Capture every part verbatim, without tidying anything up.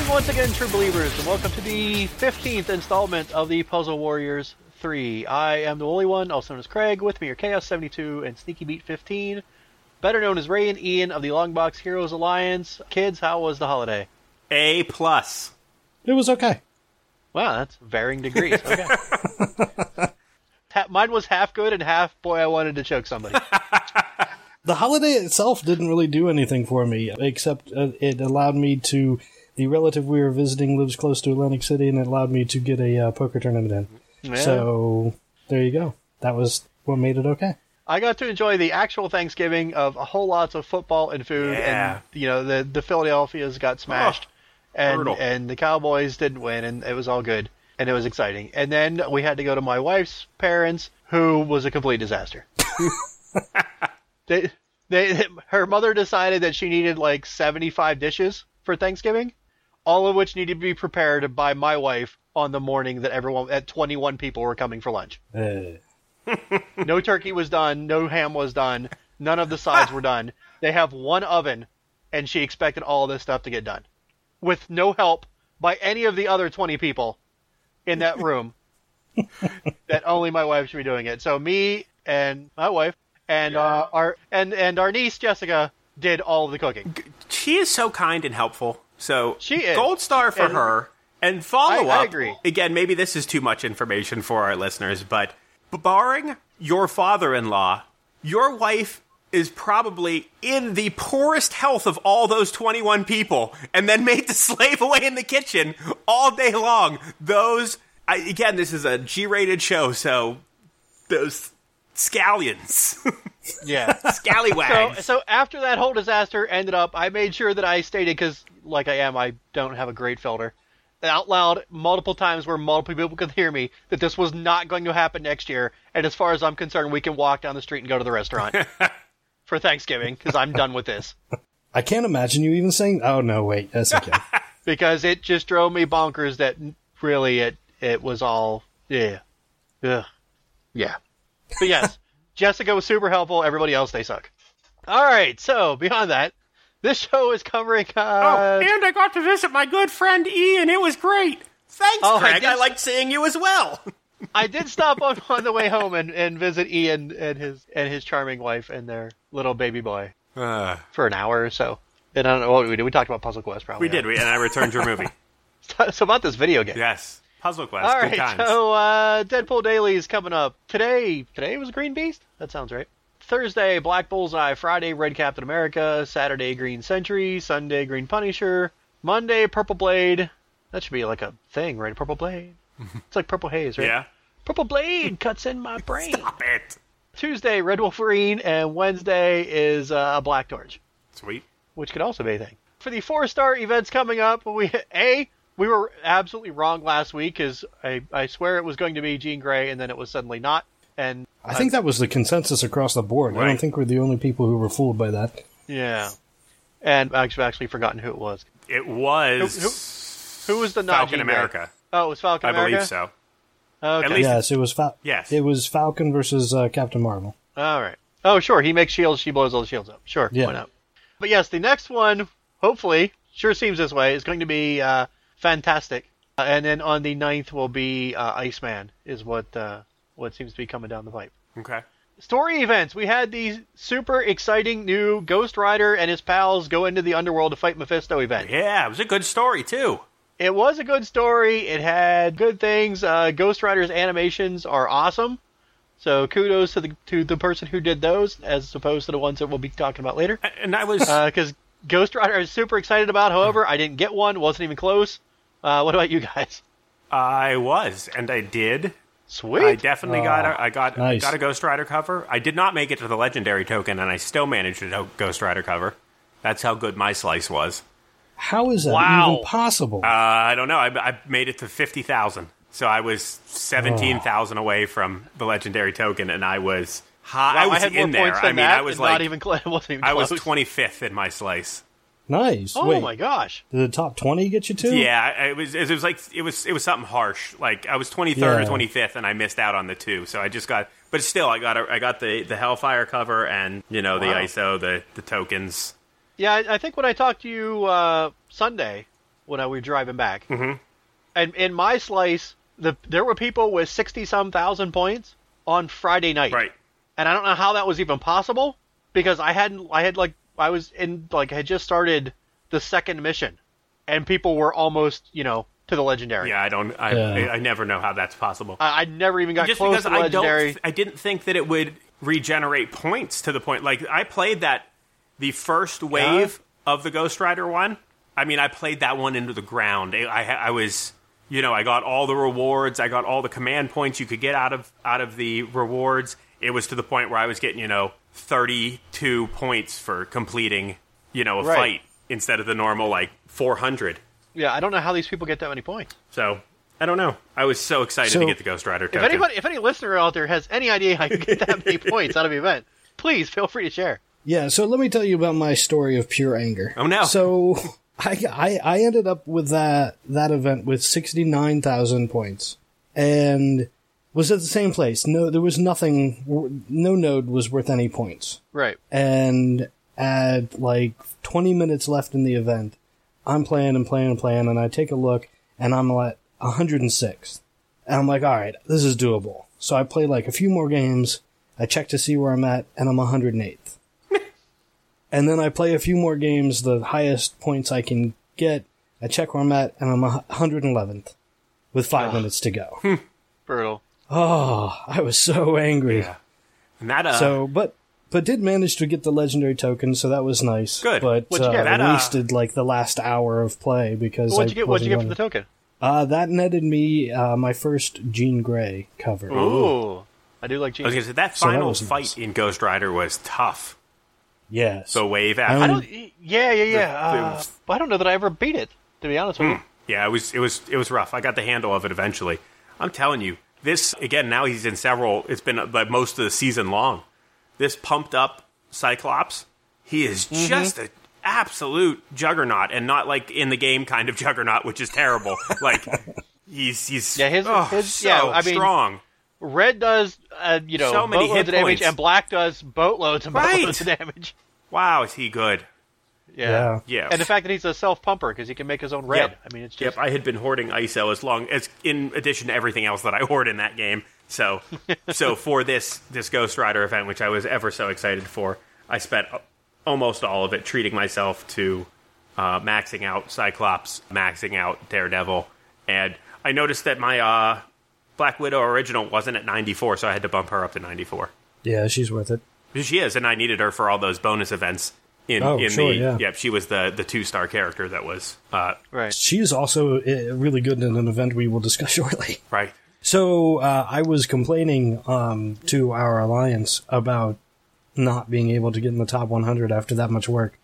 evening once again, true believers, and welcome to the fifteenth installment of the Puzzle Warriors three. I am the Woolly One, also known as Craig. With me are Chaos seventy-two and Sneaky Beat fifteen, better known as Ray and Ian of the Longbox Heroes Alliance. Kids, how was the holiday? A plus. It was okay. Wow, that's varying degrees. Okay. Mine was half good and half, boy, I wanted to choke somebody. The holiday itself didn't really do anything for me, except uh, it allowed me to... The relative we were visiting lives close to Atlantic City, and it allowed me to get a uh, poker tournament in. Yeah. So, there you go. That was what made it okay. I got to enjoy the actual Thanksgiving of a whole lots of football and food, yeah. and, you know, the, the Philadelphia's got smashed, oh, and, and the Cowboys didn't win, and it was all good, and it was exciting. And then we had to go to my wife's parents', who was a complete disaster. they, they, her mother decided that she needed like seventy-five dishes for Thanksgiving, all of which needed to be prepared by my wife on the morning that everyone, at twenty-one people were coming for lunch. Uh. No turkey was done, no ham was done, none of the sides were done. They have one oven, and she expected all this stuff to get done. With no help by any of the other twenty people in that room, that only my wife should be doing it. So me and my wife and yeah. uh, our and, and our niece, Jessica, did all of the cooking. She is so kind and helpful. So she is. Gold star for and her. And follow I, up. I agree. Again, maybe this is too much information for our listeners, but barring your father-in-law, your wife is probably in the poorest health of all those twenty-one people, and then made to slave away in the kitchen all day long. Those, I, again, this is a G-rated show, so those scallions. Yeah. Scallywags. So, so after that whole disaster ended up, I made sure that I stated, because like I am, I don't have a great filter, out loud multiple times where multiple people could hear me, that this was not going to happen next year, and as far as I'm concerned, we can walk down the street and go to the restaurant for Thanksgiving, because I'm done with this. I can't imagine you even saying, oh no, wait, yes I can. Because it just drove me bonkers that really it, it was all, yeah, Ugh. yeah. But yes, Jessica was super helpful, everybody else, they suck. Alright, so beyond that, this show is covering, uh... Oh, and I got to visit my good friend Ian. It was great. Thanks, oh, Craig. I, I liked seeing you as well. I did stop on, on the way home and, and visit Ian and his and his charming wife and their little baby boy uh, for an hour or so. And I don't know what we did. We talked about Puzzle Quest, probably. We did, we, and I returned your movie. So about this video game. Yes, Puzzle Quest. All good right, times. so uh, Deadpool Daily is coming up. Today, today was Green Beast? That sounds right. Thursday, Black Bullseye. Friday, Red Captain America. Saturday, Green Sentry. Sunday, Green Punisher. Monday, Purple Blade. That should be like a thing, right? Purple Blade. It's like Purple Haze, right? Yeah. Purple Blade cuts in my brain. Stop it. Tuesday, Red Wolverine. And Wednesday is uh, Black Torch. Sweet. Which could also be a thing. For the four-star events coming up, we A, we were absolutely wrong last week, because I, I swear it was going to be Jean Grey, and then it was suddenly not. And I think that was the consensus across the board. Right. I don't think we're the only people who were fooled by that. Yeah. And I've actually forgotten who it was. It was... Who, who, who was the not Falcon Jean Grey? America. Oh, it was Falcon I America? believe so. Okay. At least yes, it was Fal- Yes. It was Falcon versus uh, Captain Marvel. All right. Oh, sure. He makes shields. She blows all the shields up. Sure. Yeah. Why not? But yes, the next one, hopefully, sure seems this way, is going to be uh, Fantastic. Uh, and then on the ninth will be uh, Iceman, is what uh, what seems to be coming down the pipe. Okay. Story events. We had the super exciting new Ghost Rider and his pals go into the underworld to fight Mephisto event. Yeah, it was a good story, too. It was a good story. It had good things. Uh, Ghost Rider's animations are awesome. So kudos to the to the person who did those, as opposed to the ones that we'll be talking about later. And I was... Because uh, Ghost Rider I was super excited about. However, I didn't get one. Wasn't even close. Uh, what about you guys? I was, and I did. Sweet. I definitely Oh, got a, I got nice. got a Ghost Rider cover. I did not make it to the Legendary token, and I still managed a Ghost Rider cover. That's how good my slice was. How is that Wow. even possible? Uh, I don't know. I, I made it to fifty thousand. So I was seventeen thousand oh. away from the Legendary token, and I was high. Wow, I was I had in more there. points than I mean, that, I was and like, not even cl- it wasn't even I close. was twenty-fifth in my slice. Nice. Oh Wait, my gosh! did the top twenty get you too? Yeah, it was. It was like it was. It was something harsh. Like I was twenty-third Yeah. or twenty-fifth, and I missed out on the two. So I just got. But still, I got. A, I got the the Hellfire cover, and you know the Wow. I S O, the the tokens. Yeah, I, I think when I talked to you uh, Sunday, when I was driving back. Mm-hmm. And in my slice, the there were people with sixty-some thousand points on Friday night. Right. And I don't know how that was even possible, because I hadn't, I had like, I was in, like, I had just started the second mission, and people were almost, you know, to the legendary. Yeah, I don't, I, Yeah. I, I never know how that's possible. I, I never even got Just close because to the I legendary. don't, I didn't think that it would regenerate points to the point. Like, I played that, the first wave of the Ghost Rider one. I mean, I played that one into the ground. I, I, I was, you know, I got all the rewards. I got all the command points you could get out of out of the rewards. It was to the point where I was getting, you know, thirty-two points for completing, you know, a Right. fight instead of the normal, like, four hundred. Yeah, I don't know how these people get that many points. So, I don't know. I was so excited So- to get the Ghost Rider If token. anybody, if any listener out there has any idea how you get that many points out of the event, please feel free to share. Yeah, so let me tell you about my story of pure anger. Oh, no. So I, I, I ended up with that, that event with sixty-nine thousand points. And was at the same place. No, there was nothing, no node was worth any points. Right. And at like twenty minutes left in the event, I'm playing and playing and playing, and I take a look, and I'm at one hundred sixth. And I'm like, alright, this is doable. So I play like a few more games, I check to see where I'm at, and I'm one hundred eighth. And then I play a few more games, the highest points I can get, I check where I'm at, and I'm one hundred eleventh, with five minutes to go. Brutal. Oh, I was so angry. Yeah. And that, uh, So, but but did manage to get the legendary token, so that was nice. Good. But What'd you uh, get? That, uh, wasted like the last hour of play because What'd I you get? What'd you get for wasn't the running. token? Uh, that netted me uh, my first Jean Grey cover. Ooh, I do like I was Gene. gonna say, that So that final was fight nice. in Ghost Rider was tough. Yes. So wave I after. I don't- don't. Yeah, yeah, yeah. The- Uh, I don't know that I ever beat it. To be honest with you. Yeah, it was it was it was rough. I got the handle of it eventually. I'm telling you, this again. Now he's in several. It's been like most of the season long. This pumped up Cyclops. He is Mm-hmm. just an absolute juggernaut, and not like in the game kind of juggernaut, which is terrible. Like he's he's Yeah, his- oh, his- so yeah, I mean, strong. Red does, uh, you know, So many boatloads hit of damage, points. and Black does boatloads and Right. boatloads of damage. Wow, is he good? Yeah. Yeah. Yeah. And the fact that he's a self-pumper because he can make his own red. Yep. I mean, it's Yep, just I had been hoarding I S O as long as, in addition to everything else that I hoard in that game. So, so for this this Ghost Rider event, which I was ever so excited for, I spent almost all of it treating myself to uh, maxing out Cyclops, maxing out Daredevil, and I noticed that my uh, Black Widow original wasn't at ninety-four, so I had to bump her up to ninety-four. Yeah, she's worth it. She is, and I needed her for all those bonus events. In, Oh, in sure, the yeah. yep, she was the the two star character that was uh, right. She is also uh, really good in an event we will discuss shortly. right. So uh, I was complaining um, to our alliance about not being able to get in the top one hundred after that much work,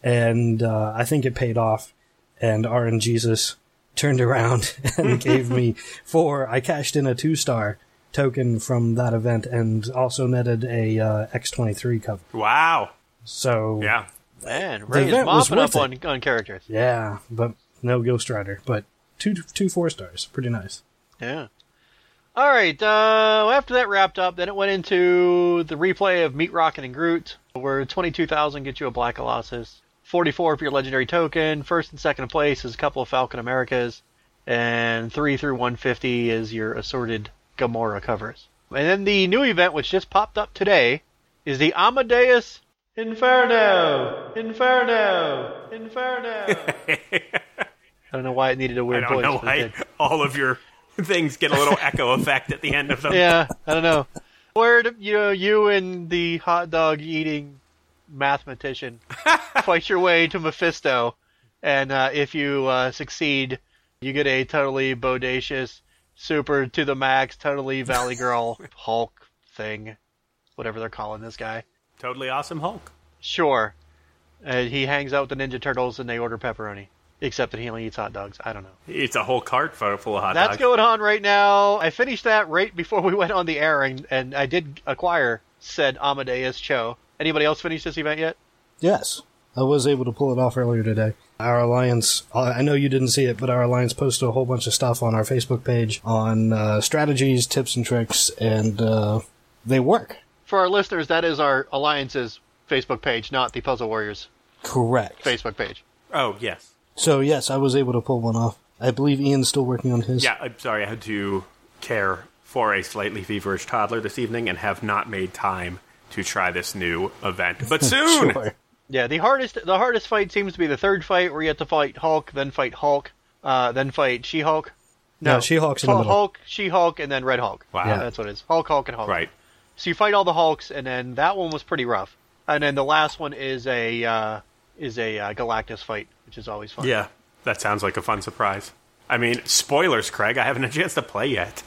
and uh, I think it paid off. And R N Jesus turned around and gave me four. I cashed in a two star token from that event, and also netted a uh, X twenty-three cover. Wow. So Yeah. Man, Ray is event was mopping up worth on, on characters. yeah, but no Ghost Rider, but two two four stars, pretty nice. Yeah. All right. Uh, after that wrapped up, then it went into the replay of Meat Rocket and Groot, where twenty-two thousand gets you a Black Colossus, forty-four for your legendary token. First and second place is a couple of Falcon Americas, and three through one fifty is your assorted Gamora covers. And then the new event, which just popped up today, is the Amadeus Inferno, Inferno, Inferno. I don't know why it needed a I weird don't voice. know but it why did. all of your things get a little echo effect at the end of them. Yeah, I don't know. Where do- you know, you and the hot dog eating mathematician fight your way to Mephisto, and uh, if you uh, succeed, you get a totally bodacious, super to the max, totally Valley Girl Hulk thing, whatever they're calling this guy. Totally awesome Hulk. Sure, uh, he hangs out with the Ninja Turtles and they order pepperoni, except that he only eats hot dogs. I don't know. It's a whole cart full full of hot That's dogs. going on right now. I finished that right before we went on the air, and, and I did acquire said Amadeus Cho. Anybody else finish this event yet? Yes, I was able to pull it off earlier today. Our alliance, I know you didn't see it, but our alliance posted a whole bunch of stuff on our Facebook page on uh, strategies, tips, and tricks, and uh, they work. For our listeners, that is our alliance's Facebook page, not the Puzzle Warriors Correct. Facebook page. Oh, yes. So, yes, I was able to pull one off. I believe Ian's still working on his. Yeah, I'm sorry, I had to care for a slightly feverish toddler this evening and have not made time to try this new event. But soon! Sure. Yeah, the hardest the hardest fight seems to be the third fight, where you have to fight Hulk, then fight Hulk, uh, then fight She-Hulk. No, no She-Hulk's in the middle. Hulk, She-Hulk, and then Red Hulk. Wow. Yeah, that's what it is. Hulk, Hulk, and Hulk. Right. So you fight all the Hulks, and then that one was pretty rough. And then the last one is a uh, is a uh, Galactus fight, which is always fun. Yeah, that sounds like a fun surprise. I mean, spoilers, Craig. I haven't had a chance to play yet.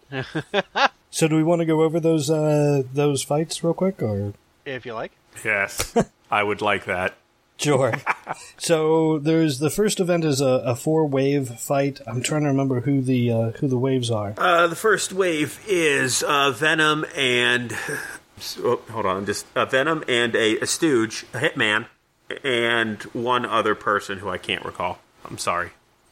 So do we want to go over those uh, those fights real quick, or if you like? Yes, I would like that. Sure. So there's the first event is a, a four wave fight. I'm trying to remember who the uh, who the waves are. Uh, the first wave is uh, Venom and oh, hold on, just uh, Venom and a, a stooge, a hitman, and one other person who I can't recall. I'm sorry.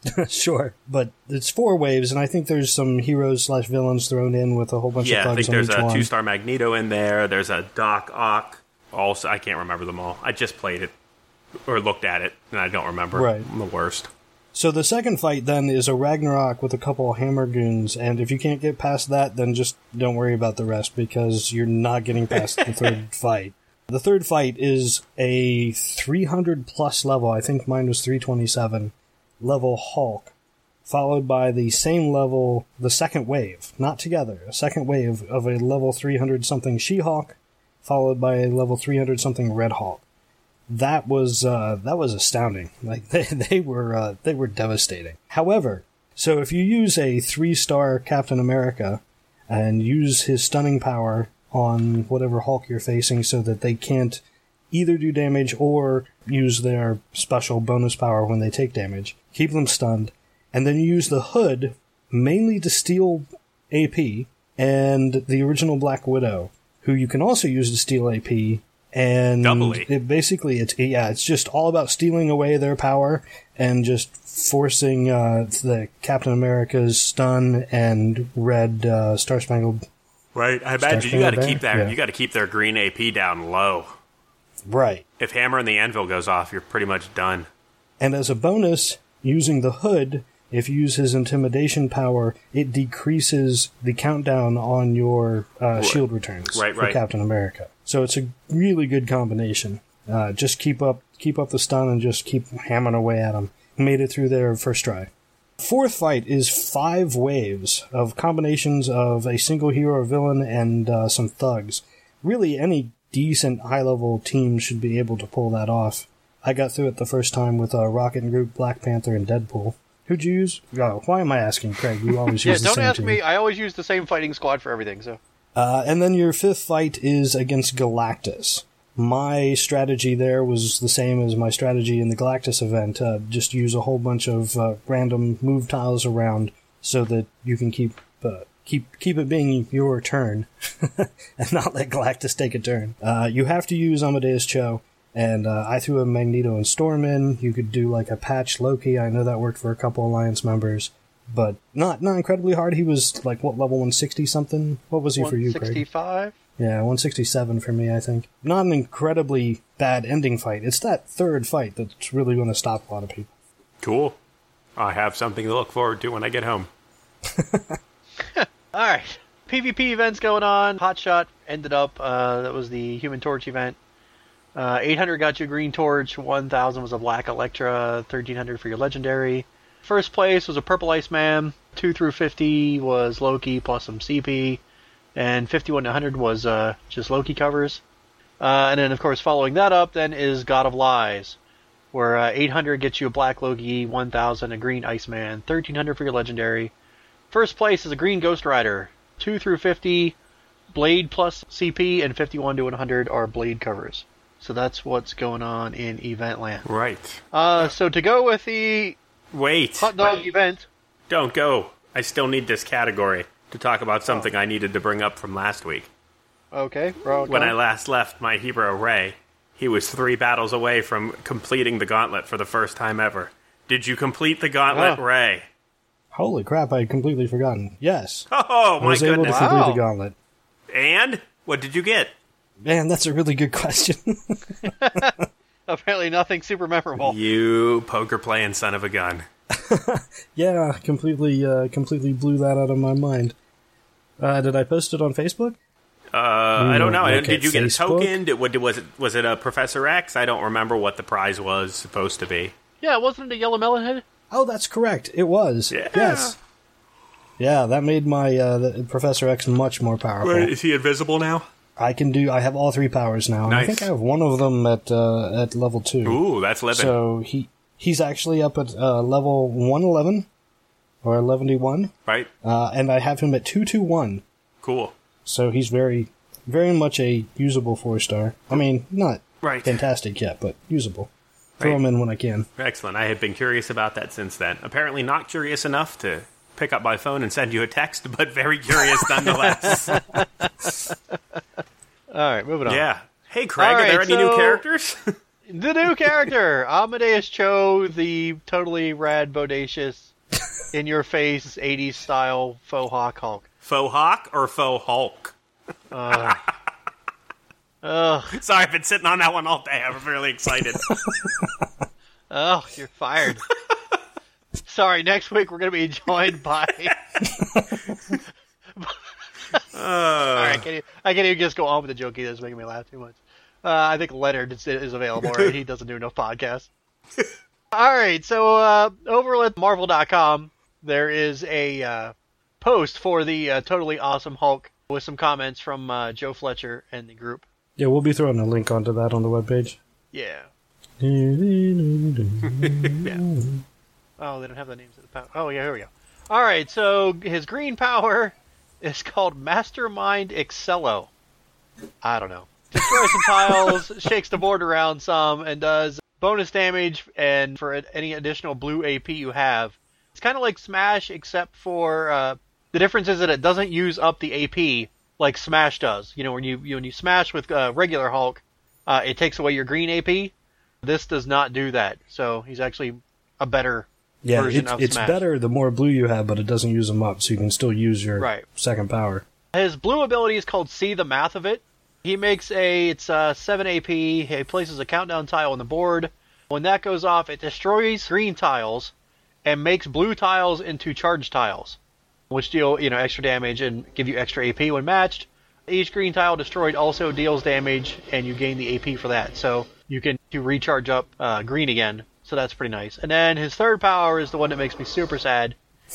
Sure, but it's four waves, and I think there's some heroes slash villains thrown in with a whole bunch yeah, of thugs I think on there's each a one. two-star Magneto in there. There's a Doc Ock. Also, I can't remember them all. I just played it or looked at it, and I don't remember. Right. I'm the worst. So the second fight then is a Ragnarok with a couple of hammer goons, and if you can't get past that, then just don't worry about the rest because you're not getting past the third fight. The third fight is a three hundred plus level. I think mine was three twenty-seven level Hulk, followed by the same level, the second wave, not together, a second wave of a level three hundred something She-Hulk, followed by a level three hundred something Red Hulk. That was uh, that was astounding. Like they they were uh, they were devastating. However, so if you use a three star Captain America and use his stunning power on whatever Hulk you're facing, so that they can't either do damage or use their special bonus power when they take damage, keep them stunned, and then you use the Hood mainly to steal A P, and the original Black Widow, who you can also use to steal A P. And Doubly. It basically, it's yeah, it's just all about stealing away their power and just forcing uh, the Captain America's stun and red uh, Star Spangled. Right. I imagine you got to keep that. Yeah. You got to keep their green A P down low. Right. If Hammer and the Anvil goes off, you're pretty much done. And as a bonus, using the Hood, if you use his intimidation power, it decreases the countdown on your uh, shield returns right, for right. Captain America. So it's a really good combination. Uh, just keep up, keep up the stun and just keep hammering away at them. Made it through their first try. Fourth fight is five waves of combinations of a single hero or villain and uh, some thugs. Really, any decent high-level team should be able to pull that off. I got through it the first time with uh, Rocket and Groot, Black Panther, and Deadpool. Who'd you use? Oh, why am I asking, Craig? You always yeah, use the don't same ask team. me. I always use the same fighting squad for everything. So. Uh, and then your fifth fight is against Galactus. My strategy there was the same as my strategy in the Galactus event. Uh, just use a whole bunch of uh, random move tiles around so that you can keep uh, keep keep it being your turn and not let Galactus take a turn. Uh, you have to use Amadeus Cho, and uh, I threw a Magneto and Storm in. You could do like a patch Loki. I know that worked for a couple Alliance members. But not not incredibly hard. He was like, what, level one sixty something? What was he for you, Craig? one sixty-five? Yeah, one sixty-seven for me, I think. Not an incredibly bad ending fight. It's that third fight that's really going to stop a lot of people. Cool. I have something to look forward to when I get home. Alright. PvP events going on. Hotshot ended up. Uh, that was the Human Torch event. Uh, eight hundred got you a green torch. one thousand was a black Electra. thirteen hundred for your legendary. First place was a purple Iceman. two through fifty was Loki plus some C P. And fifty-one to one hundred was uh, just Loki covers. Uh, and then, of course, following that up then is God of Lies, where uh, eight hundred gets you a black Loki, one thousand a green Iceman, thirteen hundred for your legendary. First place is a green Ghost Rider. two through fifty, Blade plus C P, and fifty-one to one hundred are Blade covers. So that's what's going on in Event Land. Right. Uh, so to go with the Wait. hot dog event. Don't go. I still need this category to talk about something I needed to bring up from last week. Okay. We're When I last left my hero Ray, he was three battles away from completing the gauntlet for the first time ever. Did you complete the gauntlet, Oh. Ray? Holy crap, I had completely forgotten. Yes. Oh, I my was able to goodness. complete Wow. the gauntlet. And? What did you get? Man, that's a really good question. Apparently nothing super memorable. You poker playing son of a gun. Yeah, completely, uh, completely blew that out of my mind. Uh, did I post it on Facebook? Uh, I don't know. Like Did you get Facebook? a token? Did, what, was it was it a Professor X? I don't remember what the prize was supposed to be. Yeah, wasn't it a yellow melon head? Oh, that's correct. It was. Yeah. Yes. Yeah, that made my uh, the Professor X much more powerful. Wait, is he invisible now? I can do. I have all three powers now. And Nice. I think I have one of them at uh, at level two. Ooh, that's living. So he he's actually up at uh, level one eleven or eleven one, Right? uh, and I have him at two two one. Cool. So he's very very much a usable four star. I mean, not Right. fantastic yet, but usable. Throw Right. him in when I can. Excellent. I have been curious about that since then. Apparently not curious enough to pick up my phone and send you a text, but very curious nonetheless. All right, moving on. Yeah. Hey, Craig, All are there right, any new so- characters? The new character, Amadeus Cho, the totally rad, bodacious, in-your-face, eighties style faux hawk Hulk. Faux Hawk or Faux Hulk? Uh, ugh, Sorry, I've been sitting on that one all day. I'm really excited. ugh, you're fired. Sorry, next week we're going to be joined by... Uh, Alright, I can't, even, I can't even just go on with the joke. He is making me laugh too much. Uh, I think Leonard is, is available, right? He doesn't do enough podcasts. Alright, so uh, over at Marvel dot com, there is a uh, post for the uh, Totally Awesome Hulk with some comments from uh, Joe Fletcher and the group. Yeah, we'll be throwing a link onto that on the webpage. Yeah. yeah. Oh, they don't have the names of the power. Oh, yeah, here we go. Alright, so his green power is called Mastermind Excello. I don't know. Destroys some tiles, shakes the board around some, and does bonus damage and for any additional blue A P you have. It's kind of like Smash, except for uh, the difference is that it doesn't use up the A P like Smash does. You know, when you, you when you smash with uh, regular Hulk, uh, it takes away your green A P. This does not do that, so he's actually a better Yeah, version it's, of it's Smash. better the more blue you have, but it doesn't use them up, so you can still use your Right. second power. His blue ability is called See the Math of It. He makes a, it's uh, seven A P, he places a countdown tile on the board. When that goes off, it destroys green tiles and makes blue tiles into charged tiles, which deal, you know, extra damage and give you extra A P when matched. Each green tile destroyed also deals damage, and you gain the A P for that. So you can to recharge up uh, green again, so that's pretty nice. And then his third power is the one that makes me super sad,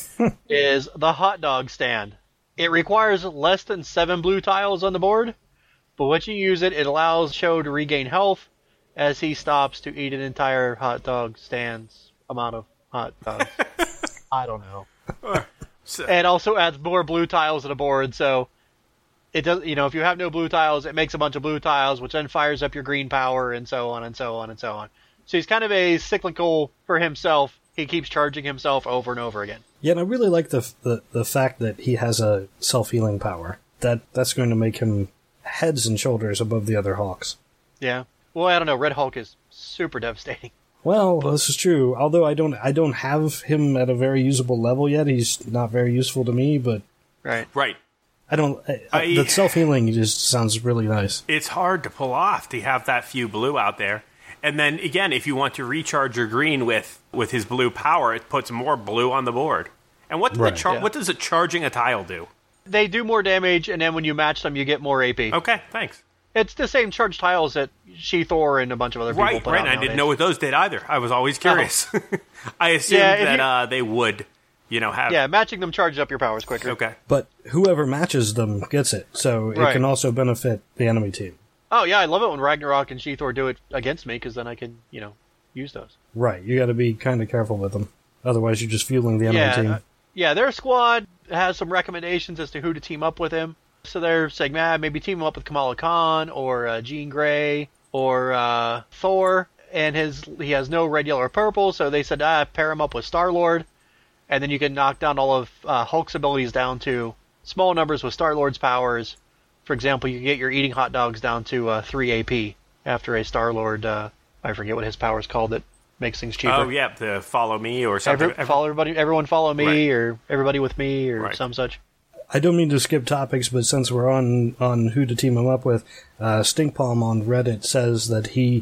is the hot dog stand. It requires less than seven blue tiles on the board, but once you use it, it allows Cho to regain health as he stops to eat an entire hot dog stand's amount of hot dogs. I don't know. so- And also adds more blue tiles to the board, so it does. You know, if you have no blue tiles, it makes a bunch of blue tiles, which then fires up your green power, and so on and so on and so on. So he's kind of a cyclical for himself. He keeps charging himself over and over again. Yeah, and I really like the the, the fact that he has a self-healing power. That That's going to make him heads and shoulders above the other Hawks. Yeah. Well, I don't know. Red Hulk is super devastating. Well, this is true. Although I don't I don't have him at a very usable level yet. He's not very useful to me, but Right. right. I don't... I, I- the self-healing just sounds really nice. It's hard to pull off to have that few blue out there. And then, again, if you want to recharge your green with, with his blue power, it puts more blue on the board. And what, Right. the char- Yeah. what does a charging a tile do? They do more damage, and then when you match them, you get more A P. Okay, thanks. It's the same charged tiles that She-Thor and a bunch of other people Right, put right. out And I didn't nowadays. know what those did either. I was always curious. I assumed Yeah, if that you- uh, they would, you know, have... Yeah, matching them charges up your powers quicker. Okay. But whoever matches them gets it, so it Right. can also benefit the enemy team. Oh, yeah, I love it when Ragnarok and She-Thor do it against me, because then I can, you know, use those. Right, you got to be kind of careful with them. Otherwise, you're just fueling the enemy Yeah, team. uh, yeah, their squad has some recommendations as to who to team up with him. So they're saying, ah, maybe team him up with Kamala Khan, or uh, Jean Grey, or uh, Thor, and his he has no red, yellow, or purple, so they said, ah, pair him up with Star-Lord, and then you can knock down all of uh, Hulk's abilities down to small numbers with Star-Lord's powers. For example, you can get your eating hot dogs down to uh, three A P after a Star-Lord, uh, I forget what his power's called, that makes things cheaper. Oh, yeah, the follow me or something. Every, follow everybody, everyone follow me, Right. or everybody with me, or Right. some such. I don't mean to skip topics, but since we're on on who to team him up with, uh, Stinkpalm on Reddit says that he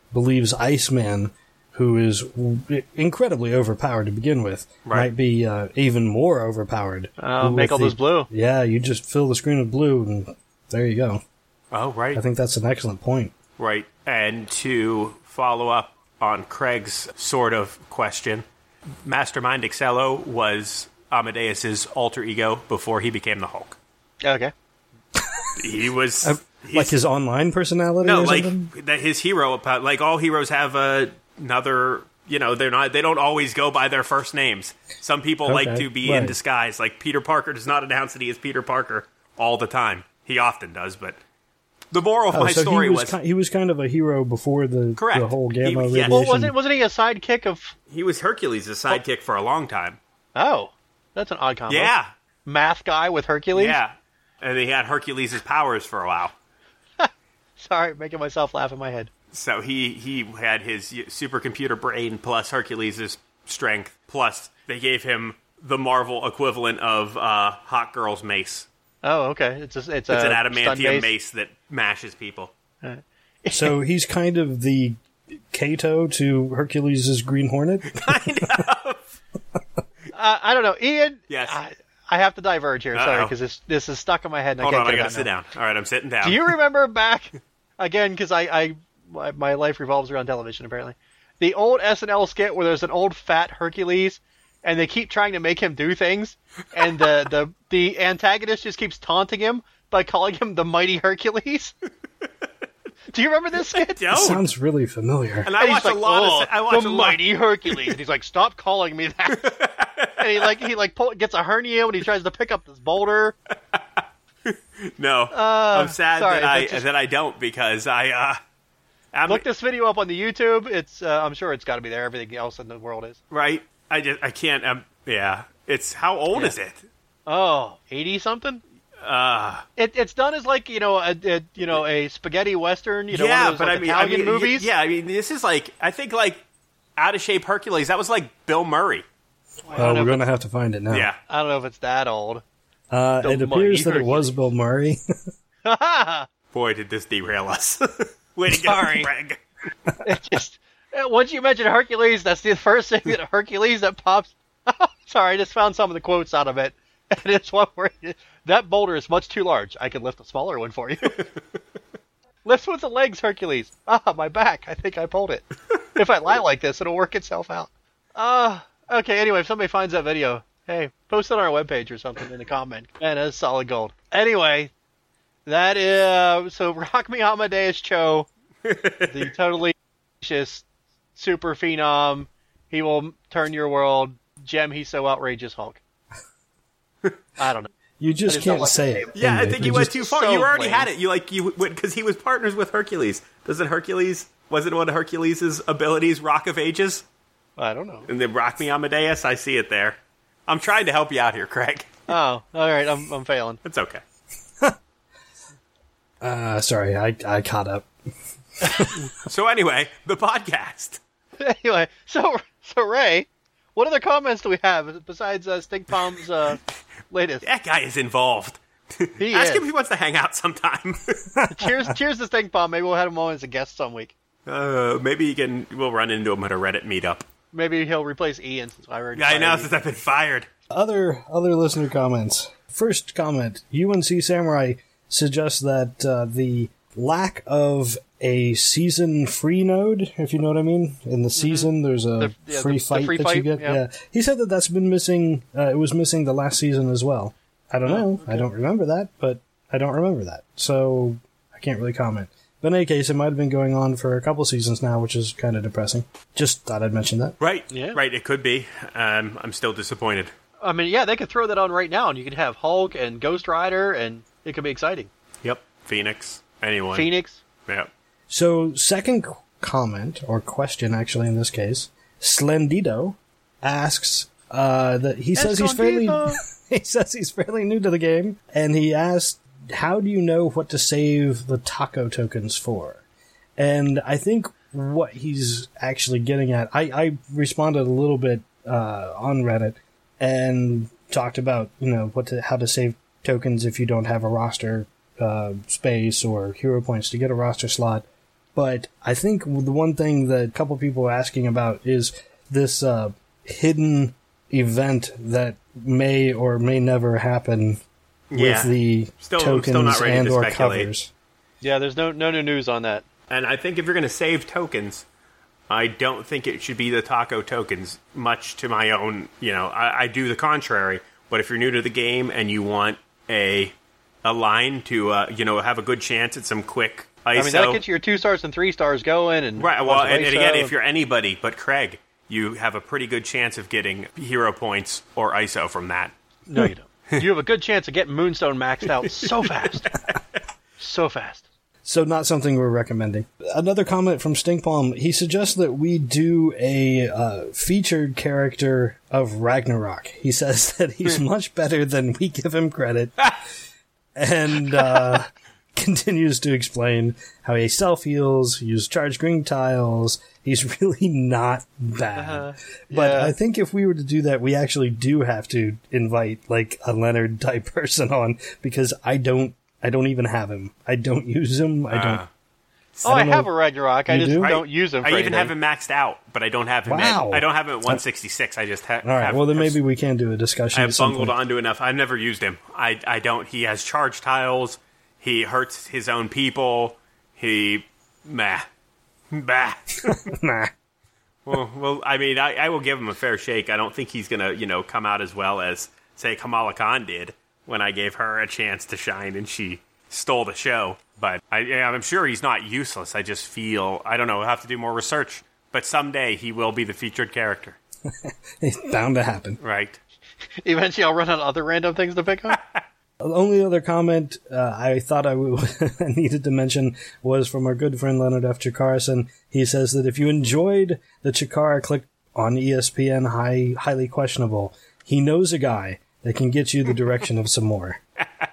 believes Iceman, who is incredibly overpowered to begin with, right. might be uh, even more overpowered. Uh, make all the, those blue. Yeah, you just fill the screen with blue, and there you go. Oh, right. I think that's an excellent point. Right. And to follow up on Craig's sort of question, Mastermind Excello was Amadeus's alter ego before he became the Hulk. Okay. He was... Uh, like his online personality No, or like something? that his hero, like all heroes have a, another, you know, they're not, they don't always go by their first names. Some people Okay, like to be right. in disguise. Like Peter Parker does not announce that he is Peter Parker all the time. He often does, but the moral of Oh, my so story he was, was, ki- he was kind of a hero before the, Correct. the whole He- gamma yes. radiation. Well, wasn't wasn't he a sidekick of? he was Hercules' sidekick for a long time. Oh, that's an odd combo. Yeah. Math guy with Hercules. Yeah. And he had Hercules' powers for a while. Sorry, making myself laugh in my head. So he, he had his supercomputer brain plus Hercules' strength, plus they gave him the Marvel equivalent of uh, Hot Girl's mace. Oh, okay. It's a, it's, It's a an stun adamantium base. mace that mashes people. So he's kind of the Kato to Hercules' Green Hornet? Kind of. Uh, I don't know, Ian. Yes. I, I have to diverge here. Sorry, Uh-oh. because this this is stuck in my head and Hold I on, can't I get gotta it sit out now. down. All right, I'm sitting down. Do you remember back again? Because I, I my, my life revolves around television. Apparently, the old S N L skit where there's an old fat Hercules, and they keep trying to make him do things, and the the, the antagonist just keeps taunting him by calling him the mighty Hercules. Do you remember this skit? Don't. Sounds really familiar. And I And he's watch like, a lot oh, of. I watch the a lot. mighty Hercules. And he's like, stop calling me that. And he like he like pull, gets a hernia when he tries to pick up this boulder. No, Uh, I'm sad sorry, that I but just- that I don't because I. Uh, I'm, Look this video up on the YouTube. It's uh, I'm sure it's got to be there. Everything else in the world is. right. I just I can't. Um, yeah. It's how old Yeah. is it? Oh, eighty something. Uh, It, it's done as like you know a, a you know a spaghetti western. You know, yeah, one of those, but like, I mean, Italian I mean, y- movies. Yeah, I mean, this is like I think like out of shape Hercules. That was like Bill Murray. I Uh, don't, know we're if going to it's, have to find it now. Yeah. I don't know if it's that old. Uh, The it appears mighty that it was Bill Murray. Boy, did this derail us. Way to go, Sorry. Greg. It just uh, once you mention Hercules, that's the first thing that Hercules that pops. Sorry, I just found some of the quotes out of it, and it's one where that boulder is much too large. I can lift a smaller one for you. Lift with the legs, Hercules. Ah, my back. I think I pulled it. If I lie like this, it'll work itself out. Uh, okay, anyway, if somebody finds that video, hey, post it on our webpage or something in the comment. Man, that's solid gold. Anyway, that is... Uh, so, Rock Me Amadeus Cho, the totally just super phenom, he will turn your world, Gem, he's so outrageous Hulk. I don't know. You just just don't can't like say the it. name. Yeah, I Anyway, think you you went just- too far. so you already lame. had it. You like you because he was partners with Hercules. Doesn't Hercules wasn't one of Hercules' abilities Rock of Ages? I don't know. And then Rock Me Amadeus. I see it there. I'm trying to help you out here, Craig. Oh, all right, I'm, I'm failing. It's okay. Uh, sorry, I, I caught up. So anyway, the podcast. Anyway, so so Ray, what other comments do we have besides uh, Stink Palm's uh, latest? That guy is involved. He Ask is. him if he wants to hang out sometime. Cheers, cheers to Stink Palm. Maybe we'll have him on as a guest some week. uh, maybe you can. We'll run into him at a Reddit meetup. Maybe he'll replace Ian since I already. Yeah, I fired know Ian. since I've been fired. Other other listener comments. First comment: U N C Samurai suggests that uh, the lack of a season free node, if you know what I mean, in the season there's a The- yeah, free the- the fight free that fight, you get. yeah. Yeah, he said that that's been missing. Uh, it was missing the last season as well. I don't know. I don't remember that, but I don't remember that, so I can't really comment. But in any case, it might have been going on for a couple seasons now, which is kind of depressing. Just thought I'd mention that. Right. Yeah. Right. It could be. Um, I'm still disappointed. I mean, yeah, they could throw that on right now, and you could have Hulk and Ghost Rider, and it could be exciting. Yep. Phoenix. Anyone. Phoenix. Yep. So, second c- comment, or question actually in this case, Slendido asks uh, that he says he's fairly Escondido. he says he's fairly new to the game, and he asked, "How do you know what to save the taco tokens for?" And I think what he's actually getting at, I, I responded a little bit uh, on Reddit and talked about you know what to how to save tokens if you don't have a roster uh, space or hero points to get a roster slot. But I think the one thing that a couple people are asking about is this uh, hidden event that may or may never happen Yeah. with the Still- tokens still not ready and to or speculate. covers. Yeah, there's no no new news on that. And I think if you're going to save tokens, I don't think it should be the taco tokens, much to my own, you know, I, I do the contrary. But if you're new to the game and you want a a line to, uh, you know, have a good chance at some quick I S O. I mean, that'll get you your two stars and three stars going. And Right, well, and, I S O. and again, if you're anybody but Craig, you have a pretty good chance of getting hero points or I S O from that. No, you don't. You have a good chance of getting Moonstone maxed out so fast. So fast. So not something we're recommending. Another comment from Stinkpalm. He suggests that we do a uh, featured character of Ragnarok. He says that he's much better than we give him credit. and uh, continues to explain how he self-heals, uses charged green tiles. He's really not bad. Uh, But yeah. I think if we were to do that, we actually do have to invite like a Leonard type person on, because I don't I don't even have him. I don't use him. I don't. Uh, Oh, I, don't have know. a Ragnarok. I You just do? don't use him. For I even anything. have him maxed out, but I don't have him. Wow. At, I don't have him at one sixty-six. I just ha- All right. have. Well, then have- maybe we can do a discussion. I at have some bungled point. onto enough. I've never used him. I I don't. He has charge tiles. He hurts his own people. He meh, bah. Nah. well, well, I mean, I, I will give him a fair shake. I don't think he's gonna, you know, come out as well as say Kamala Khan did when I gave her a chance to shine and she stole the show. But I, yeah, I'm sure he's not useless. I just feel I don't know. We'll have to do more research. But someday he will be the featured character, It's bound to happen. right? Eventually, I'll run out of other random things to pick on. The only other comment uh, I thought I w- needed to mention was from our good friend Leonard F. Chikarason. He says that if you enjoyed the Chikara click on E S P N high, highly questionable, he knows a guy that can get you the direction of some more.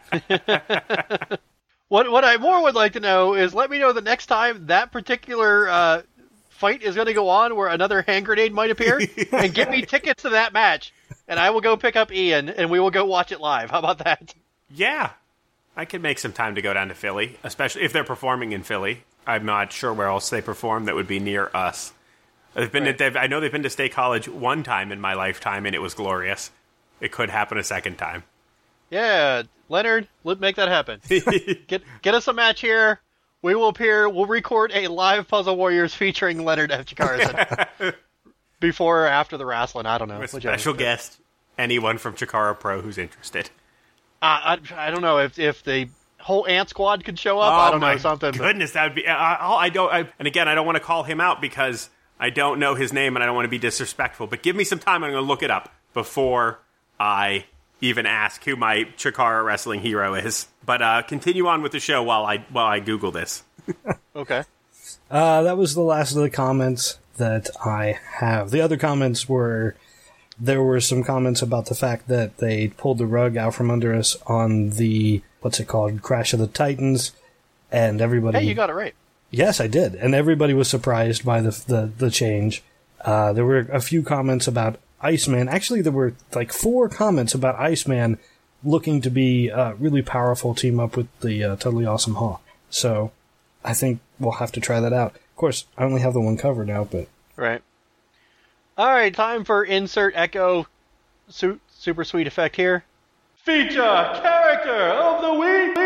What what I more would like to know is let me know the next time that particular uh, fight is going to go on where another hand grenade might appear, and give me tickets to that match, and I will go pick up Ian, and we will go watch it live. How about that? Yeah, I could make some time to go down to Philly, especially if they're performing in Philly. I'm not sure where else they perform that would be near us. They've been. Right. To, they've, I know they've been to State College one time in my lifetime, and it was glorious. It could happen a second time. Yeah, Leonard, let's make that happen. Get get us a match here. We will appear. We'll record a live Puzzle Warriors featuring Leonard F. Chikarason before or after the wrestling. I don't know. A whichever. special guest, anyone from Chikara Pro who's interested. Uh, I I don't know if if the whole Ant Squad could show up. Oh I don't my know something. but- goodness, that would be. I, I I don't. I, and again, I don't want to call him out because I don't know his name and I don't want to be disrespectful. But give me some time. I'm going to look it up before I even ask who my Chikara wrestling hero is. But uh, continue on with the show while I while I Google this. Okay. Uh, that was the last of the comments that I have. The other comments were, there were some comments about the fact that they pulled the rug out from under us on the, what's it called, Crash of the Titans, and everybody... Hey, you got it right. Yes, I did, and everybody was surprised by the the, the change. Uh, there were a few comments about Iceman. Actually, there were like four comments about Iceman looking to be a really powerful team up with the uh, Totally Awesome Hawk. So, I think we'll have to try that out. Of course, I only have the one cover now, but... Right. All right, time for insert Echo su- super sweet effect here. Feature character of the week.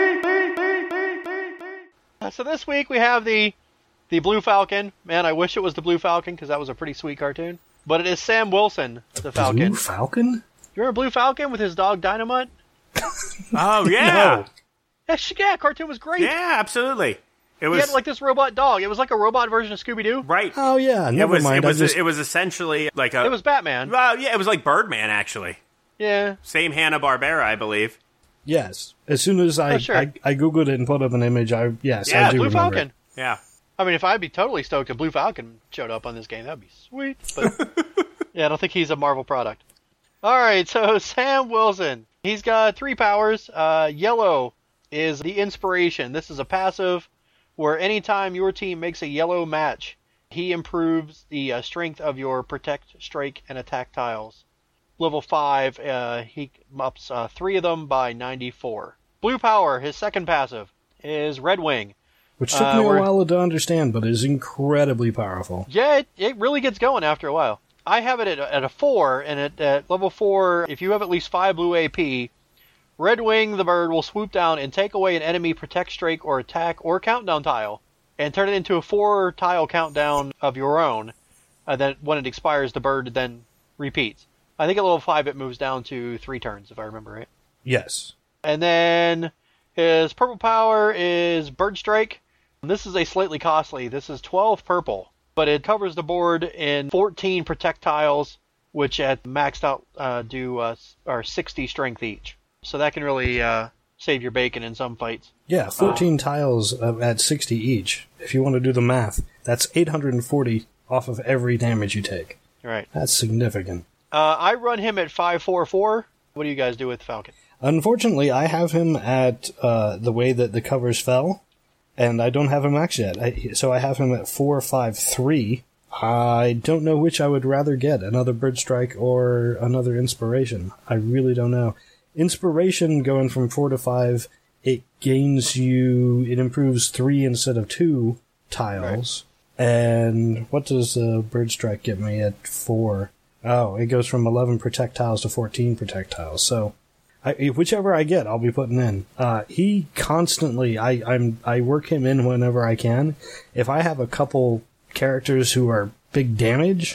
Uh, so this week we have the the Blue Falcon. Man, I wish it was the Blue Falcon because that was a pretty sweet cartoon. But it is Sam Wilson, the Falcon. Blue Falcon? You remember Blue Falcon with his dog Dynamite? Oh yeah, No. Yeah, sh- yeah, cartoon was great. yeah, absolutely. It He was had like this robot dog. It was like a robot version of Scooby Doo. right. Oh, yeah, it never was. mind. It was. I just... It was essentially like a. It was Batman. Well, yeah, it was like Birdman actually. Yeah. Same Hanna Barbera, I believe. Yes. As soon as I, Oh, sure. I I googled it and put up an image, I yes, Yeah, I do Blue remember Falcon. it. Yeah. I mean, if I'd be totally stoked if Blue Falcon showed up on this game, that'd be sweet. But yeah, I don't think he's a Marvel product. All right, so Sam Wilson. He's got three powers. Uh, yellow is the inspiration. This is a passive where anytime your team makes a yellow match, he improves the uh, strength of your protect, strike, and attack tiles. Level five, uh, he ups uh, three of them by ninety-four. Blue power, his second passive, is Red Wing. Which took Uh, me a we're- while to understand, but is incredibly powerful. Yeah, it, it really gets going after a while. I have it at, at a four, and at, at level four, if you have at least five blue A P, Red Wing the bird will swoop down and take away an enemy protect, strike, or attack or countdown tile, and turn it into a four tile countdown of your own. And then when it expires, the bird then repeats. I think at level five it moves down to three turns, if I remember right. Yes. And then his purple power is Bird Strike. This is a slightly costly. This is twelve purple, but it covers the board in fourteen protect tiles, which at maxed out uh, do uh, are sixty strength each. So that can really uh, save your bacon in some fights. Yeah, fourteen tiles uh, at sixty each. If you want to do the math, that's eight hundred forty off of every damage you take. Right. That's significant. Uh, I run him at five four four. What do you guys do with Falcon? Unfortunately, I have him at uh, the way that the covers fell, and I don't have him maxed yet. I, so I have him at four five three. I don't know which I would rather get, another Bird Strike or another Inspiration. I really don't know. Inspiration, going from four to five, it gains you, it improves three instead of two tiles. Right. And what does uh, Bird Strike get me at four? Oh, it goes from eleven protect tiles to fourteen protect tiles. So, I, whichever I get, I'll be putting in. Uh, he constantly, I, I'm, I work him in whenever I can. If I have a couple characters who are big damage,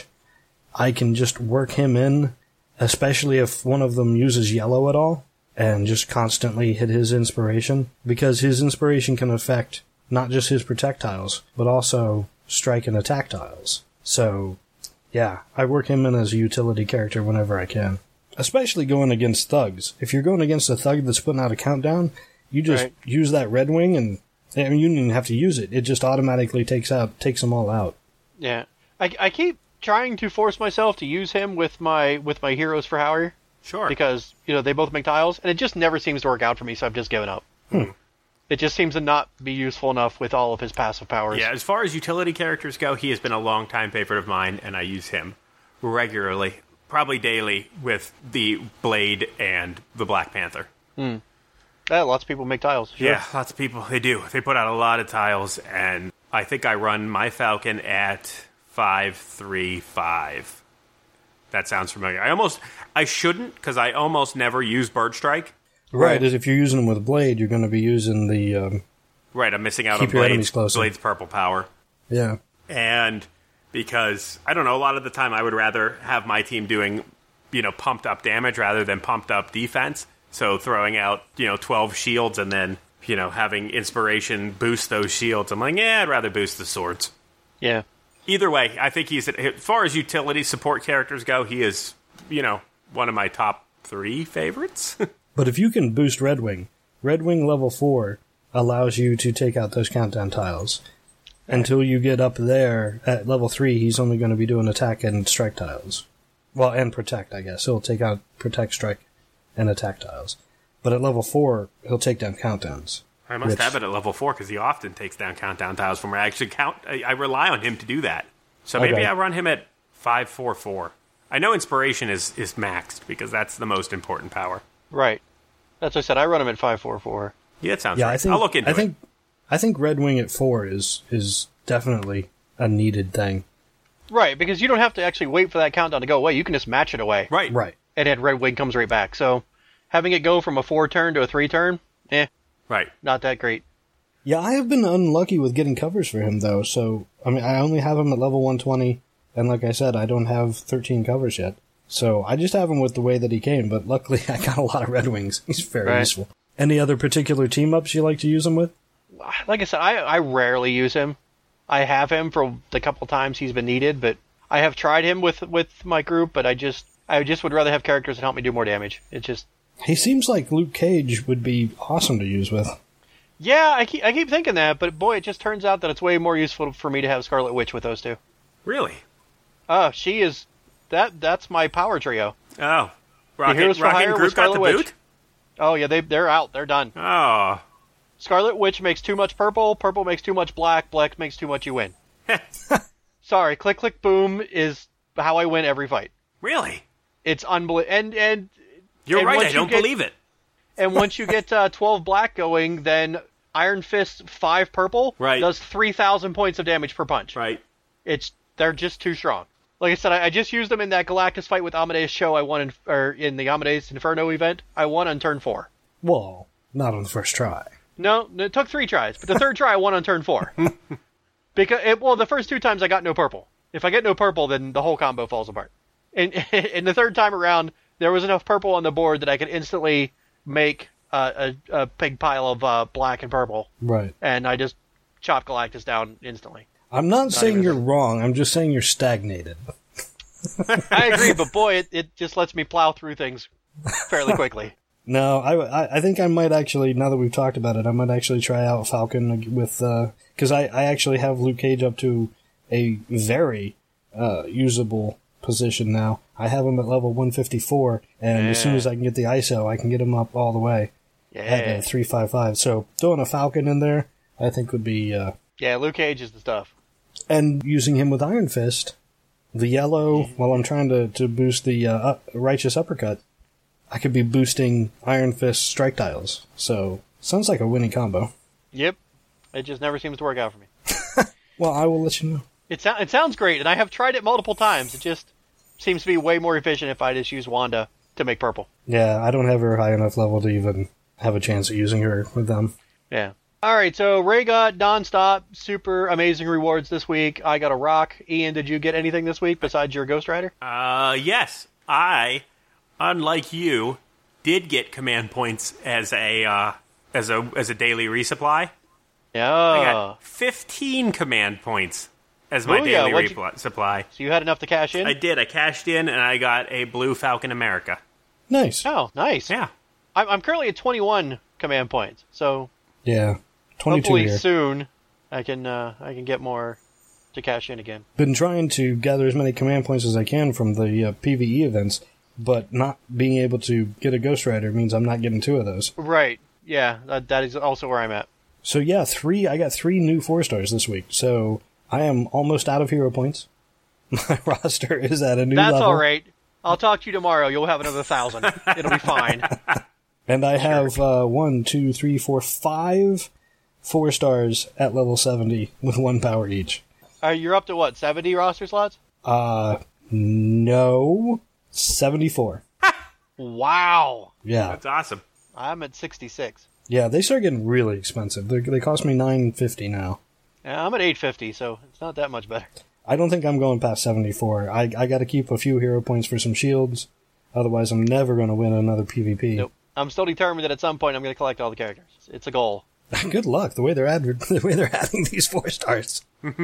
I can just work him in, especially if one of them uses yellow at all, and just constantly hit his inspiration, because his inspiration can affect not just his protect tiles, but also strike and attack tiles. So, yeah, I work him in as a utility character whenever I can. Especially going against thugs. If you're going against a thug that's putting out a countdown, you just right. use that Red Wing, and I mean, you don't even have to use it. It just automatically takes out takes them all out. Yeah, I, I keep trying to force myself to use him with my with my heroes for Howie. Sure. Because you know they both make tiles, and it just never seems to work out for me. So I've just given up. Hmm. It just seems to not be useful enough with all of his passive powers. Yeah, as far as utility characters go, he has been a long-time favorite of mine, and I use him regularly, probably daily, with the Blade and the Black Panther. Hmm. Yeah, lots of people make tiles. Sure. Yeah, lots of people, they do. They put out a lot of tiles, and I think I run my Falcon at five three five. That sounds familiar. I almost, I shouldn't, because I almost never use Bird Strike. Right, as if you're using them with Blade, you're going to be using the... Um, right, I'm missing out keep on your Blade's, enemies closer. Blade's purple power. Yeah. And because, I don't know, a lot of the time I would rather have my team doing, you know, pumped up damage rather than pumped up defense. So throwing out, you know, twelve shields and then, you know, having inspiration boost those shields. I'm like, yeah, I'd rather boost the swords. Yeah. Either way, I think he's, as far as utility support characters go, he is, you know, one of my top three favorites. But if you can boost Red Wing, Red Wing level four allows you to take out those countdown tiles. Right. Until you get up there, at level three, he's only going to be doing attack and strike tiles. Well, and protect, I guess. He'll take out protect, strike, and attack tiles. But at level four, he'll take down countdowns. I must which, have it at level four, because he often takes down countdown tiles from where I actually count. I, I rely on him to do that. So maybe okay. I run him at five four four. I know inspiration is, is maxed, because that's the most important power. Right. That's what I said. I run him at five four four. Yeah, that sounds yeah, right. I think, I'll look into I think, it. I think Red Wing at four is is definitely a needed thing. Right, because you don't have to actually wait for that countdown to go away. You can just match it away. Right. Right. And then Red Wing comes right back. So having it go from a four turn to a three turn, eh. Right. Not that great. Yeah, I have been unlucky with getting covers for him, though. So, I mean, I only have him at level one twenty, and like I said, I don't have thirteen covers yet. So, I just have him with the way that he came, but luckily I got a lot of Red Wings. He's very right. useful. Any other particular team-ups you like to use him with? Like I said, I, I rarely use him. I have him for the couple times he's been needed, but I have tried him with, with my group, but I just I just would rather have characters that help me do more damage. It just... He seems like Luke Cage would be awesome to use with. Yeah, I keep, I keep thinking that, but boy, it just turns out that it's way more useful for me to have Scarlet Witch with those two. Really? Oh, she is... That That's my power trio. Oh. Rocket, Heroes for Rocket Hire and with Group got the Scarlet boot? Witch. Oh, yeah, they, they're out. They're done. Oh. Scarlet Witch makes too much purple, purple makes too much black, black makes too much, you win. Sorry, click, click, boom is how I win every fight. Really? It's unbelievable. And, and, You're and right, once I you don't get, believe it. And once you get uh, twelve black going, then Iron Fist five purple Right. does three thousand points of damage per punch. Right. It's they're just too strong. Like I said, I, I just used them in that Galactus fight with Amadeus Cho. I won in, or in the Amadeus Inferno event. I won on turn four. Well, not on the first try. No, it took three tries, but the third try I won on turn four. Because it, well, the first two times I got no purple. If I get no purple, then the whole combo falls apart. And, and the third time around, there was enough purple on the board that I could instantly make uh, a, a big pile of uh, black and purple. Right. And I just chopped Galactus down instantly. I'm not, not saying you're that. wrong. I'm just saying you're stagnated. I agree, but boy, it, it just lets me plow through things fairly quickly. No, I, I, I think I might actually, now that we've talked about it, I might actually try out Falcon with, because uh, I, I actually have Luke Cage up to a very uh, usable position now. I have him at level one fifty-four, and yeah. as soon as I can get the I S O, I can get him up all the way yeah. at uh, three fifty-five. So throwing a Falcon in there, I think would be... Uh, yeah, Luke Cage is the stuff. And using him with Iron Fist, the yellow, while I'm trying to, to boost the uh, uh, Righteous Uppercut, I could be boosting Iron Fist strike tiles. So, sounds like a winning combo. Yep. It just never seems to work out for me. Well, I will let you know. It, so- it sounds great, and I have tried it multiple times. It just seems to be way more efficient if I just use Wanda to make purple. Yeah, I don't have her high enough level to even have a chance of using her with them. Yeah. Alright, so Ray got nonstop, super amazing rewards this week. I got a rock. Ian, did you get anything this week besides your Ghost Rider? Uh, yes. I, unlike you, did get command points as a uh, as a as a daily resupply. Yeah. I got fifteen command points as my Booyah, daily what'd you- resupply. So you had enough to cash in? I did. I cashed in, and I got a blue Falcon America. Nice. Oh, nice. Yeah. I'm, I'm currently at twenty-one command points, so Yeah. twenty-two hopefully here. soon I can uh, I can get more to cash in again. Been trying to gather as many command points as I can from the uh, PvE events, but not being able to get a Ghost Rider means I'm not getting two of those. Right. Yeah, that, that is also where I'm at. So yeah, three. I got three new four stars this week. So I am almost out of hero points. My roster is at a new That's level. all right. I'll talk to you tomorrow. You'll have another thousand. It'll be fine. And I have uh, one, two, three, four, five four stars at level seventy with one power each. Uh, you're up to what, seventy roster slots? Uh, no, seventy-four. Wow. Yeah, That's awesome. I'm at sixty-six. yeah. They start getting really expensive. They're, they cost me nine fifty now. Yeah, I'm at eight fifty, so it's not that much better. I don't think I'm going past seventy-four. I I got to keep a few hero points for some shields. Otherwise, I'm never going to win another PvP. Nope. I'm still determined that at some point I'm going to collect all the characters. It's a goal. Good luck. The way they're add- the way they're adding these four stars.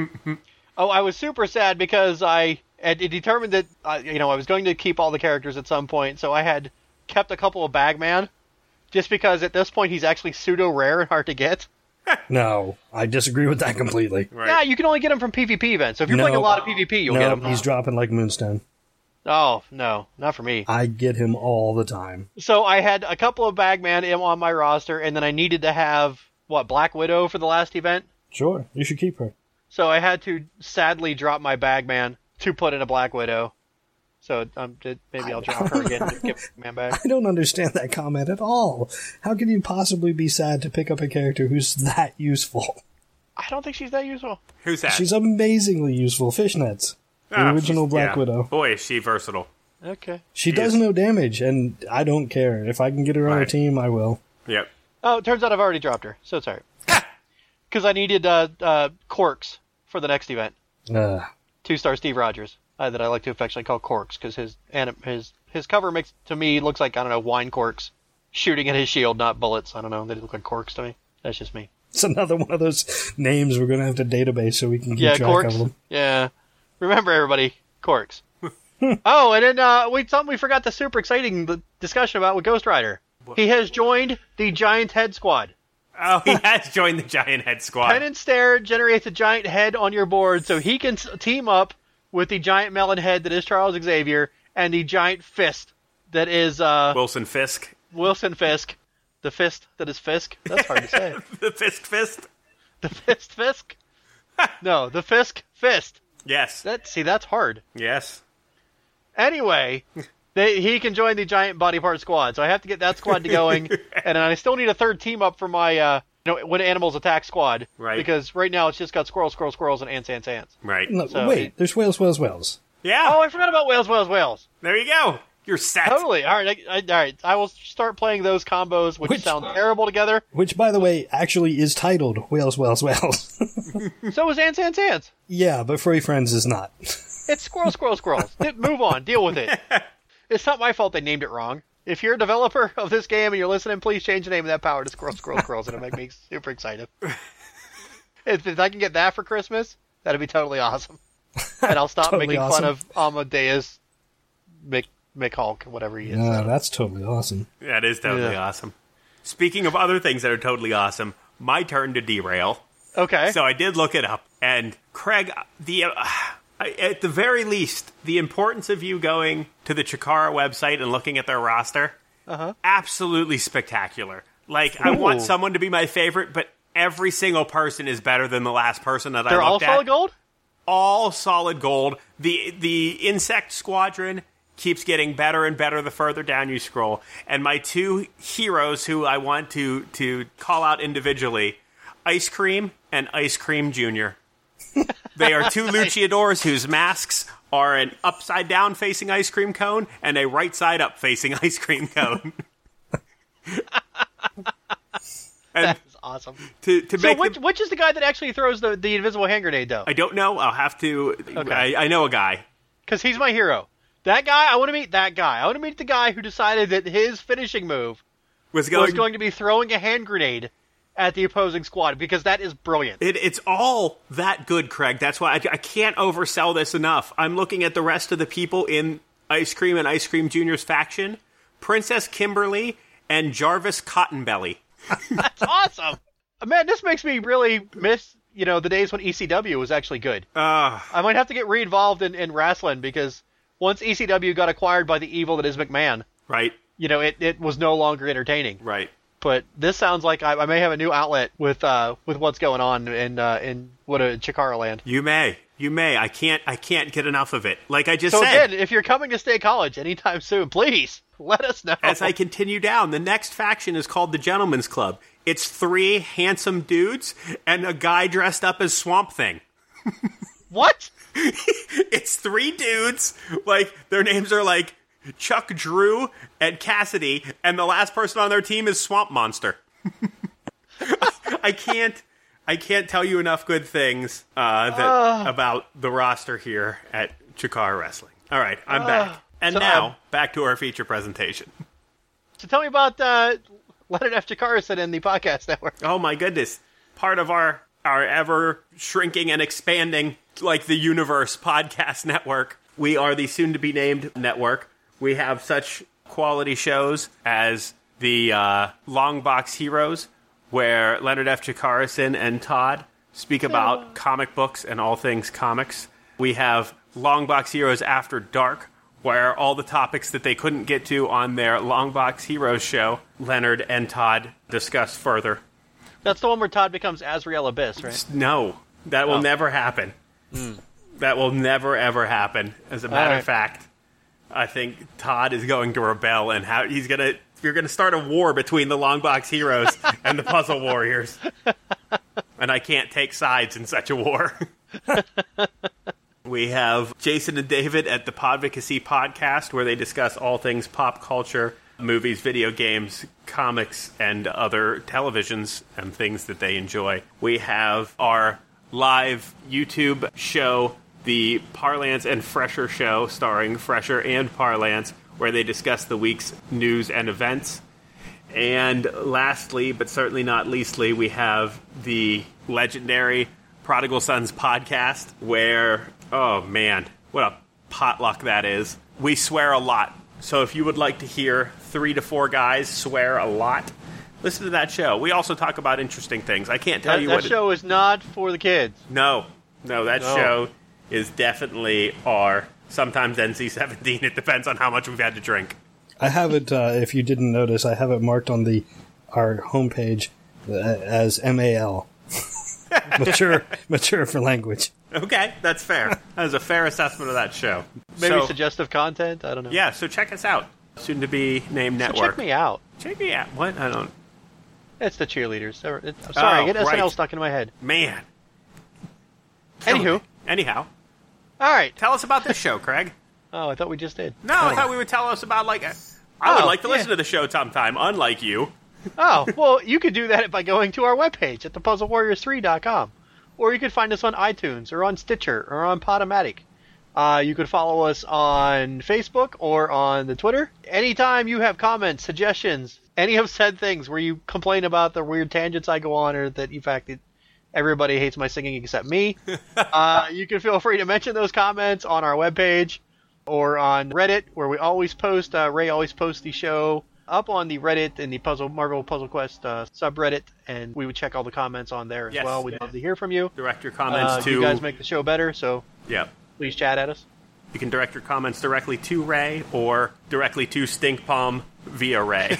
Oh, I was super sad because I had determined that uh, you know I was going to keep all the characters at some point, so I had kept a couple of Bagman, just because at this point he's actually pseudo rare and hard to get. No, I disagree with that completely. Right. Yeah, you can only get him from PvP events. So if you're No. playing a lot of PvP, you'll no, get him. he's dropping like Moonstone. Oh no, not for me. I get him all the time. So I had a couple of Bagman on my roster, and then I needed to have what Black Widow for the last event. Sure, you should keep her. So I had to sadly drop my Bagman to put in a Black Widow. So um, did- maybe I'll drop her again and get Bagman back. I don't understand that comment at all. How can you possibly be sad to pick up a character who's that useful? I don't think she's that useful. Who's that? She's amazingly useful. Fishnets. The Ah, original she's- Black yeah. Widow. Boy, is she versatile. Okay. She She does is. no damage, and I don't care. If I can get her on a Right. team, I will. Yep. Oh, it turns out I've already dropped her. So sorry. Because I needed uh, uh, Corks for the next event. Uh, Two-star Steve Rogers, uh, that I like to affectionately call Corks, because his, anim- his his cover makes, to me, looks like, I don't know, wine corks shooting at his shield, not bullets. I don't know. They look like corks to me. That's just me. it's another one of those names we're going to have to database so we can keep Yeah, track corks. of them. Yeah. Remember, everybody, corks. Oh, and then uh, we something we forgot the super exciting the discussion about with Ghost Rider. He has joined the Giant Head Squad. Oh, he has joined the Giant Head Squad. Penance Stare generates a giant head on your board so he can s- team up with the giant melon head that is Charles Xavier and the giant fist that is uh, Wilson Fisk. Wilson Fisk. The fist that is Fisk. That's hard to say. The Fisk Fist. The fist Fisk? No, the Fisk Fist. Yes. That see, that's hard. Yes. Anyway, they, he can join the giant body part squad, so I have to get that squad to going, and I still need a third team up for my uh, you know, when animals attack squad. Right. Because right now it's just got squirrels, squirrels, squirrels, and ants, ants, ants. Right. No, So wait, it- there's whales, whales, whales. Yeah. Oh, I forgot about whales, whales, whales. There you go. You're set. Totally. All right. I, I, all right. I will start playing those combos, which, Which- sound terrible together. Which, by the way, actually is titled Whales, Whales, Whales. So is ants, ants, ants. Yeah, but Furry Friends is not. It's squirrel, squirrel, squirrels. D- Move on. Deal with it. It's not my fault they named it wrong. If you're a developer of this game and you're listening, please change the name of that power to squirrel, squirrel, squirrels. It'll make me super excited. If, if I can get that for Christmas, that'd be totally awesome. And I'll stop Totally making awesome. fun of Amadeus Mc, McHulk, whatever he is. No, that's totally awesome. That is totally Yeah. awesome. Speaking of other things that are totally awesome, my turn to derail. Okay. So I did look it up, and Craig, the uh, at the very least, the importance of you going to the Chikara website and looking at their roster, Uh-huh. absolutely spectacular. Like, I want Ooh. someone to be my favorite, but every single person is better than the last person that They're I all looked solid at. gold? All solid gold. The the insect squadron keeps getting better and better the further down you scroll. And my two heroes who I want to to call out individually, Ice Cream and Ice Cream Junior They are two luchadors whose masks are an upside down facing ice cream cone and a right side up facing ice cream cone. And That's awesome. to to So make which, them- which is the guy that actually throws the, the invisible hand grenade, though? I don't know. I'll have to. Okay. I, I know a guy. Because he's my hero. That guy, I want to meet that guy. I want to meet the guy who decided that his finishing move Was going. was going to be throwing a hand grenade at the opposing squad, because that is brilliant. It, it's all that good, Craig. That's why I, I can't oversell this enough. I'm looking at the rest of the people in Ice Cream and Ice Cream Junior's faction: Princess Kimberly and Jarvis Cottonbelly. That's awesome. Man, this makes me really miss, you know, the days when E C W was actually good. Uh, I might have to get re-involved in, in wrestling, because once E C W got acquired by the evil that is McMahon, right, you know, it, it was no longer entertaining. right. But this sounds like I, I may have a new outlet with uh, with what's going on in uh, in what a Chikara land. You may, you may. I can't, I can't get enough of it. Like I just So said. again, if you're coming to State College anytime soon, please let us know. As I continue down, the next faction is called the Gentleman's Club. It's three handsome dudes and a guy dressed up as Swamp Thing. What? It's three dudes, like, their names are like Chuck Drew and Cassidy, and the last person on their team is Swamp Monster. I can't, I can't tell you enough good things uh, that, Uh. about the roster here at Chikara Wrestling. All right, I'm back. And So, now, um, back to our feature presentation. So tell me about uh, Leonard F. Chikara in the podcast network. Oh my goodness. Part of our, our ever shrinking and expanding, like the universe podcast network. We are the soon to be named network. We have such quality shows as the uh, Long Box Heroes, where Leonard F. Chikara and Todd speak about comic books and all things comics. We have Long Box Heroes After Dark, where all the topics that they couldn't get to on their Long Box Heroes show, Leonard and Todd discuss further. That's the one where Todd becomes Azrael Abyss, right? No, that will Oh. never happen. That will never, ever happen. As a matter All right. of fact, I think Todd is going to rebel, and how he's gonna. You're gonna start a war between the Long Box Heroes and the Puzzle Warriors, and I can't take sides in such a war. We have Jason and David at the Podvocacy podcast, where they discuss all things pop culture, movies, video games, comics, and other televisions and things that they enjoy. We have our live YouTube show, the Parlance and Fresher Show, starring Fresher and Parlance, where they discuss the week's news and events. And lastly, but certainly not leastly, we have the legendary Prodigal Sons podcast, where, oh man, what a potluck that is. We swear a lot. So if you would like to hear three to four guys swear a lot, listen to that show. We also talk about interesting things. I can't tell That, you that what... show is not for the kids. No. No, that No. show is definitely R, sometimes N C seventeen. It depends on how much we've had to drink. I have it, uh, if you didn't notice, I have it marked on the our homepage uh, as M A L. mature, mature for language. Okay, that's fair. That is a fair assessment of that show. Maybe so, suggestive content? I don't know. yeah, so check us out. Soon to be named So network. check me out. Check me out. What? I don't. It's the cheerleaders. I'm sorry, Oh, I get S N L right. stuck in my head. Man. Killing Anywho. me. Anyhow, All right. tell us about this show, Craig. Oh, I thought we just did. No, I thought we would tell us about, like, a, I would Oh, like to listen yeah. to the show sometime, unlike you. Oh, well, you could do that by going to our webpage at the puzzle warriors three dot com. Or you could find us on iTunes or on Stitcher or on Podomatic. Uh, you could follow us on Facebook or on the Twitter. Anytime you have comments, suggestions, any of said things where you complain about the weird tangents I go on or that, in fact, it, everybody hates my singing except me, uh, you can feel free to mention those comments on our webpage or on Reddit, where we always post, uh, Ray always posts the show up on the Reddit and the Puzzle Marvel Puzzle Quest uh, subreddit, and we would check all the comments on there as Yes. well. We'd love to hear from you. Direct your comments Uh, to... you guys make the show better, so Yeah. please chat at us. You can direct your comments directly to Ray or directly to Stink Palm via Ray.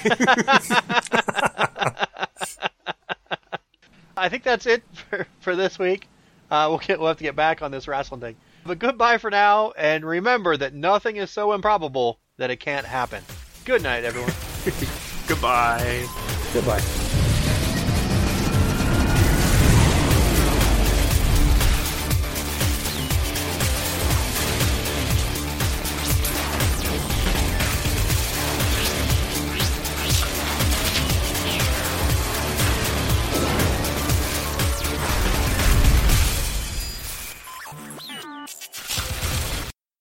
I think that's it for, for this week. Uh, we'll get we'll have to get back on this wrestling thing. But goodbye for now, and remember that nothing is so improbable that it can't happen. Good night, everyone. Goodbye. Goodbye.